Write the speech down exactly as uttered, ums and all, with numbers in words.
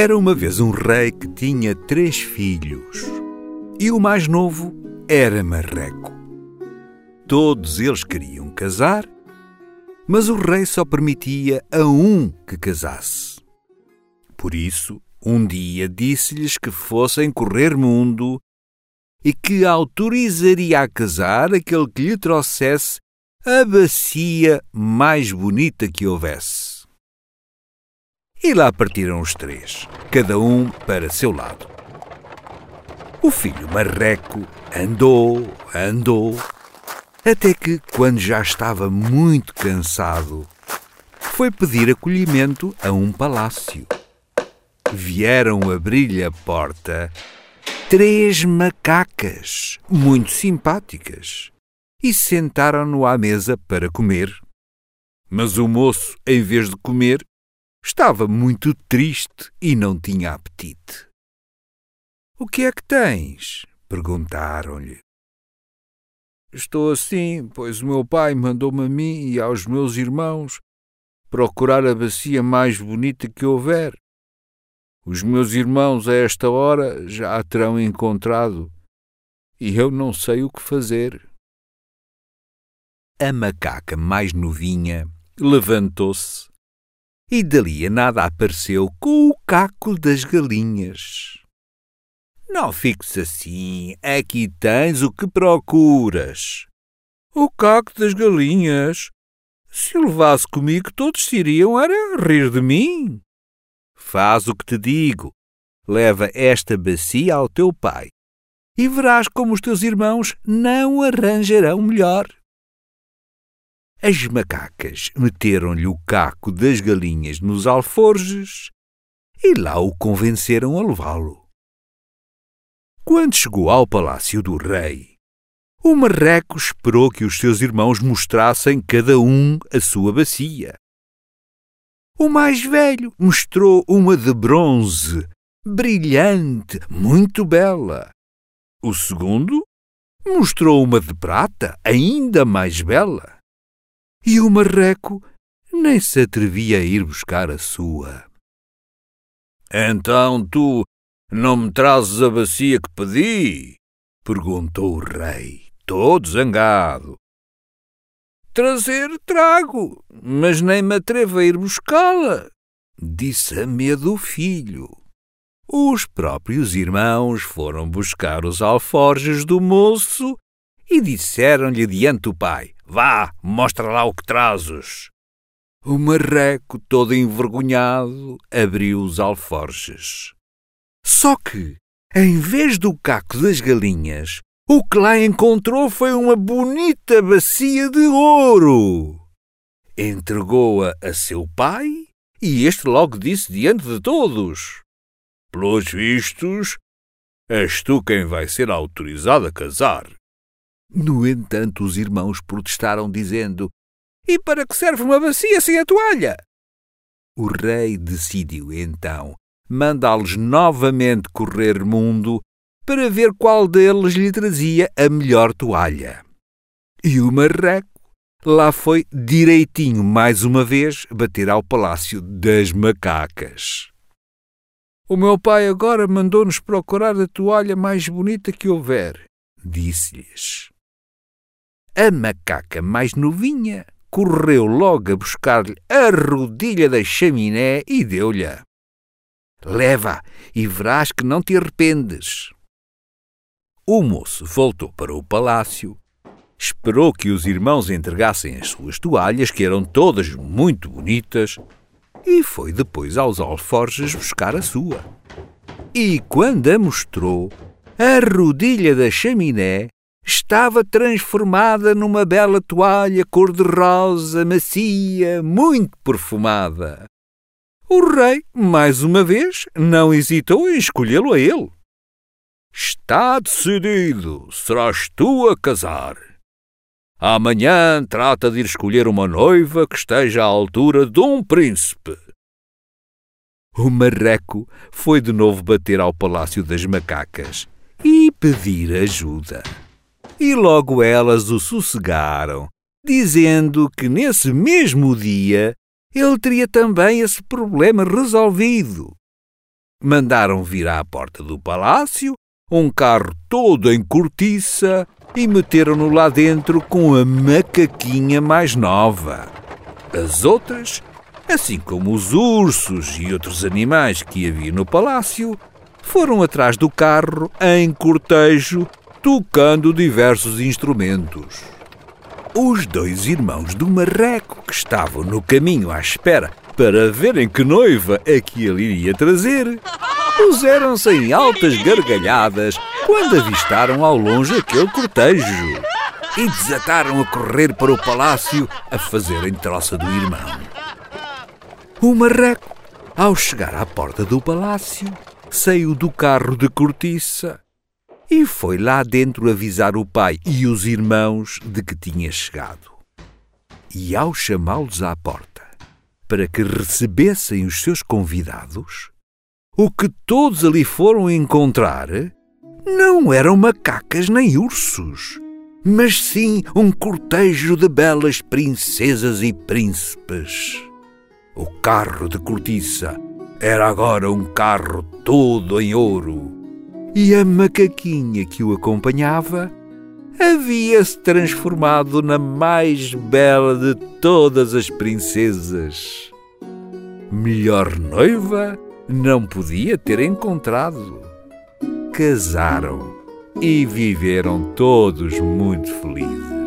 Era uma vez um rei que tinha três filhos e o mais novo era marreco. Todos eles queriam casar, mas o rei só permitia a um que casasse. Por isso, um dia disse-lhes que fossem correr mundo e que autorizaria a casar aquele que lhe trouxesse a bacia mais bonita que houvesse. E lá partiram os três, cada um para seu lado. O filho marreco andou, andou, até que, quando já estava muito cansado, foi pedir acolhimento a um palácio. Vieram abrir-lhe a porta três macacas muito simpáticas e sentaram-no à mesa para comer. Mas o moço, em vez de comer, estava muito triste e não tinha apetite. — O que é que tens? Perguntaram-lhe. — Estou assim, pois o meu pai mandou-me a mim e aos meus irmãos procurar a bacia mais bonita que houver. Os meus irmãos a esta hora já a terão encontrado e eu não sei o que fazer. A macaca mais novinha levantou-se e dali a nada apareceu com o caco das galinhas. — Não fiques assim, aqui tens o que procuras. — O caco das galinhas? Se o levasse comigo, todos se iriam era rir de mim. — Faz o que te digo, leva esta bacia ao teu pai e verás como os teus irmãos não arranjarão melhor. As macacas meteram-lhe o caco das galinhas nos alforjes e lá o convenceram a levá-lo. Quando chegou ao palácio do rei, o marreco esperou que os seus irmãos mostrassem cada um a sua bacia. O mais velho mostrou uma de bronze, brilhante, muito bela. O segundo mostrou uma de prata, ainda mais bela. E o marreco nem se atrevia a ir buscar a sua. — Então tu não me trazes a bacia que pedi? Perguntou o rei, todo zangado. — Trazer trago, mas nem me atrevo a ir buscá-la, disse a medo o filho. Os próprios irmãos foram buscar os alforjes do moço e disseram-lhe diante do pai: — Vá, mostra lá o que trazes. O marreco, todo envergonhado, abriu os alforjes. Só que, em vez do caco das galinhas, o que lá encontrou foi uma bonita bacia de ouro. Entregou-a a seu pai e este logo disse diante de todos: — Pelos vistos, és tu quem vai ser autorizado a casar. No entanto, os irmãos protestaram, dizendo: — E para que serve uma bacia sem a toalha? O rei decidiu, então, mandá-los novamente correr mundo para ver qual deles lhe trazia a melhor toalha. E o marreco lá foi direitinho mais uma vez bater ao palácio das macacas. — O meu pai agora mandou-nos procurar a toalha mais bonita que houver, disse-lhes. A macaca mais novinha correu logo a buscar-lhe a rodilha da chaminé e deu-lhe. — Leva e verás que não te arrependes. O moço voltou para o palácio, esperou que os irmãos entregassem as suas toalhas, que eram todas muito bonitas, e foi depois aos alforjes buscar a sua. E quando a mostrou, a rodilha da chaminé estava transformada numa bela toalha cor-de-rosa, macia, muito perfumada. O rei, mais uma vez, não hesitou em escolhê-lo a ele. — Está decidido, serás tu a casar. Amanhã trata de ir escolher uma noiva que esteja à altura de um príncipe. O marreco foi de novo bater ao palácio das macacas e pedir ajuda. E logo elas o sossegaram, dizendo que nesse mesmo dia ele teria também esse problema resolvido. mandaram vir à porta do palácio um carro todo em cortiça e meteram-no lá dentro com a macaquinha mais nova. As outras, assim como os ursos e outros animais que havia no palácio, foram atrás do carro em cortejo, tocando diversos instrumentos. Os dois irmãos do marreco, que estavam no caminho à espera para verem que noiva é que ele iria trazer, puseram-se em altas gargalhadas quando avistaram ao longe aquele cortejo e desataram a correr para o palácio a fazerem troça do irmão. O marreco, ao chegar à porta do palácio, saiu do carro de cortiça e foi lá dentro avisar o pai e os irmãos de que tinha chegado. E ao chamá-los à porta para que recebessem os seus convidados, o que todos ali foram encontrar não eram macacas nem ursos, mas sim um cortejo de belas princesas e príncipes. O carro de cortiça era agora um carro todo em ouro, e a macaquinha que o acompanhava havia-se transformado na mais bela de todas as princesas. Melhor noiva não podia ter encontrado. Casaram e viveram todos muito felizes.